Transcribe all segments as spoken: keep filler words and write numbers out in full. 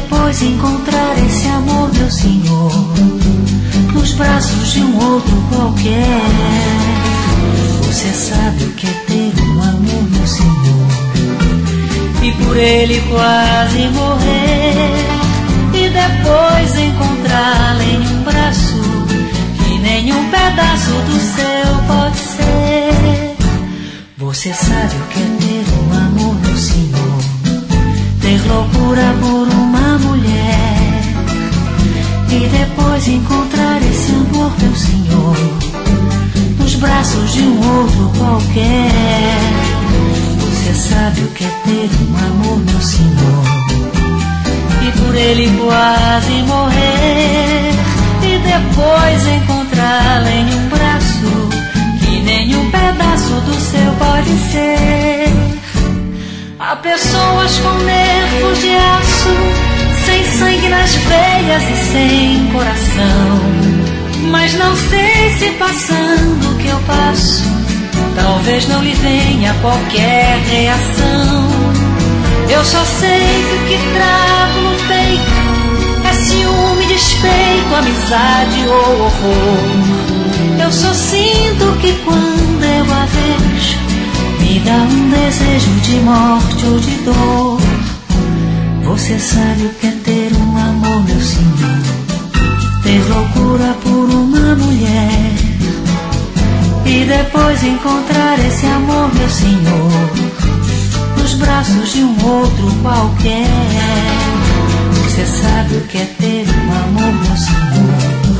depois encontrar esse amor, meu Senhor, nos braços de um outro qualquer. Você sabe o que é ter um amor, meu Senhor, e por ele quase morrer, e depois encontrá-lo em um braço que nenhum pedaço do seu pode ser. Você sabe o que é ter um amor, meu Senhor, ter loucura por uma mulher, e depois encontrar esse amor, meu Senhor, nos braços de um outro qualquer. Você sabe o que é ter um amor, meu Senhor, e por ele quase morrer, e depois encontrá-lo em um braço que nenhum pedaço do seu pode ser. Há pessoas com nervos de aço, sem sangue nas veias e sem coração, mas não sei se passando o que eu passo, talvez não lhe venha qualquer reação. Eu só sei que o que trago no peito é ciúme, despeito, amizade ou horror. Eu só sinto que quando eu a vejo, me dá um desejo de morte ou de dor. Você sabe o que é ter um amor, meu Senhor, ter loucura por uma mulher, e depois encontrar esse amor, meu Senhor, nos braços de um outro qualquer. Você sabe o que é ter um amor, meu Senhor,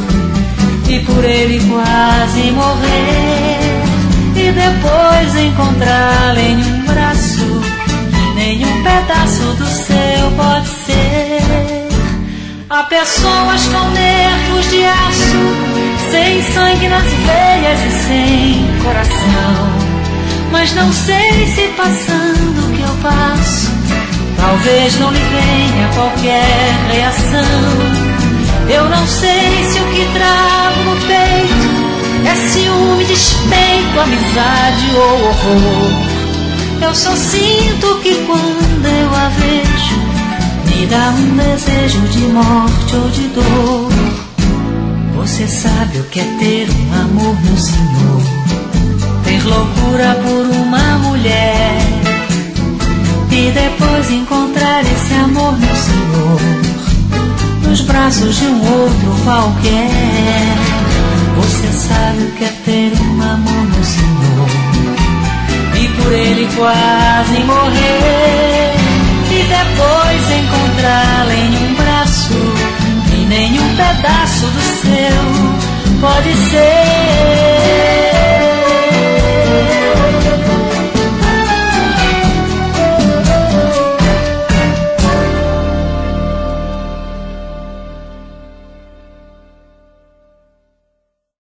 e por ele quase morrer, e depois encontrá-lo em um braço que nenhum pedaço do seu pode ser. Há pessoas com nervos de aço, sem sangue nas veias e sem coração, mas não sei se passando o que eu passo, talvez não lhe venha qualquer reação. Eu não sei se o que trago no peito é ciúme, despeito, amizade ou horror. Eu só sinto que quando eu a vejo, me dá um desejo de morte ou de dor. Você sabe o que é ter um amor, meu Senhor, ter loucura por uma mulher, e depois encontrar esse amor, meu Senhor, nos braços de um outro qualquer. Você sabe o que é ter um amor, meu Senhor, e por ele quase morrer, e depois encontrá-lo em um braço que nenhum pedaço do seu pode ser.